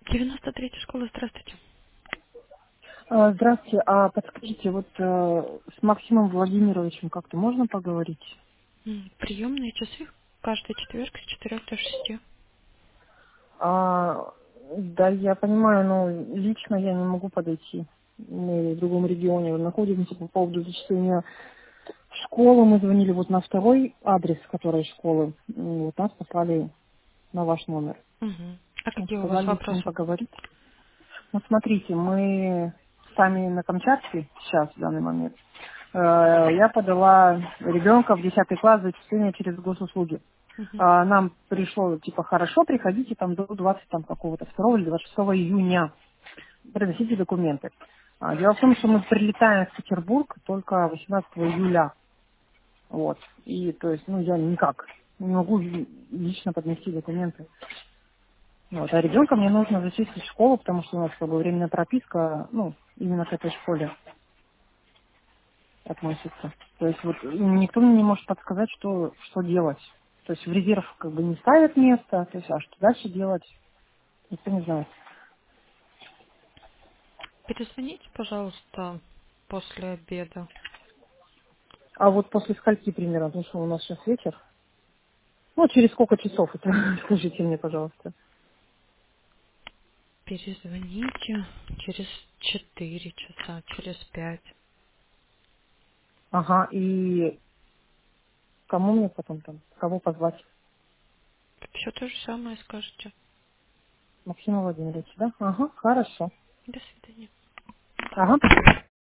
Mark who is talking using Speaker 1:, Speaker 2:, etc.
Speaker 1: 93-я школа, здравствуйте.
Speaker 2: Здравствуйте. Подскажите, вот с Максимом Владимировичем как-то можно поговорить?
Speaker 1: Приемные часы каждый четверг с 4 до 6.
Speaker 2: А, да, я понимаю, но лично я не могу подойти. Мы в другом регионе находимся по поводу зачисления в школу. Мы звонили вот на второй адрес, который школы. Вот нас послали на ваш номер.
Speaker 1: Мгм. А
Speaker 2: Вот
Speaker 1: какие у вас
Speaker 2: сказали с ним
Speaker 1: вопросы?
Speaker 2: поговорить. Ну, смотрите, мы сами на Камчатке сейчас, в данный момент. Я подала ребенка в 10 класс зачисления через госуслуги.
Speaker 1: Мгм.
Speaker 2: Нам пришло, типа, хорошо, приходите там до 20 там, какого-то 2 или 26 июня, приносите документы. Дело в том, что мы прилетаем в Петербург только 18 июля. Вот. И, то есть, ну, я никак не могу лично поднести документы. Вот. А ребенка мне нужно зачислить в школу, потому что у нас как бы временная прописка, ну, именно к этой школе относится. То есть вот никто мне не может подсказать, что делать. То есть в резерв как бы не ставят место, то есть а что дальше делать, никто не знает.
Speaker 1: Перезвоните, пожалуйста, после обеда.
Speaker 2: А вот после скольки примерно, потому что у нас сейчас вечер, ну через сколько часов это, скажите мне, пожалуйста.
Speaker 1: Перезвоните через 4 часа, через 5.
Speaker 2: Ага, и кому мне потом там, кого позвать?
Speaker 1: Все то же самое скажете.
Speaker 2: Максима Владимировича, да? Ага, хорошо.
Speaker 1: До свидания.
Speaker 2: Ага.